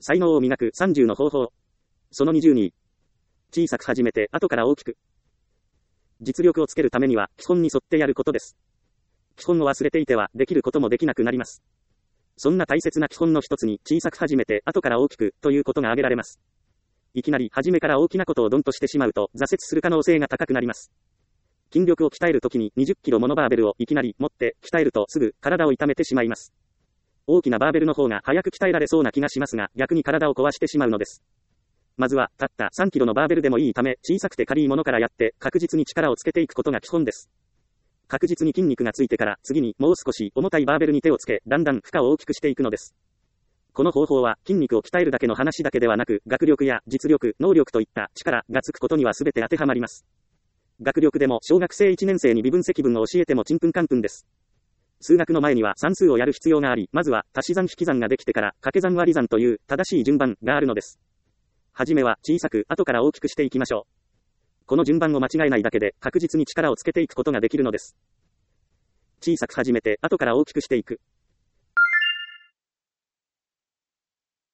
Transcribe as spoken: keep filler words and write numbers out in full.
才能を磨くさんじゅうの方法。そのにじゅうに。小さく始めて後から大きく。実力をつけるためには基本に沿ってやることです。基本を忘れていてはできることもできなくなります。そんな大切な基本の一つに小さく始めて後から大きくということが挙げられます。いきなり初めから大きなことをドンとしてしまうと挫折する可能性が高くなります。筋力を鍛えるときににじゅっキロものバーベルをいきなり持って鍛えるとすぐ体を痛めてしまいます。大きなバーベルの方が早く鍛えられそうな気がしますが逆に体を壊してしまうのです。まずはたったさんキロのバーベルでもいいため小さくて軽いものからやって確実に力をつけていくことが基本です。確実に筋肉がついてから次にもう少し重たいバーベルに手をつけだんだん負荷を大きくしていくのです。この方法は筋肉を鍛えるだけの話だけではなく学力や実力、能力といった力がつくことには全て当てはまります。学力でも小学生いちねん生に微分積分を教えてもちんぷんかんぷんです。数学の前には算数をやる必要があり、まずは足し算引き算ができてから掛け算割り算という正しい順番があるのです。はじめは小さく後から大きくしていきましょう。この順番を間違えないだけで確実に力をつけていくことができるのです。小さく始めて後から大きくしていく。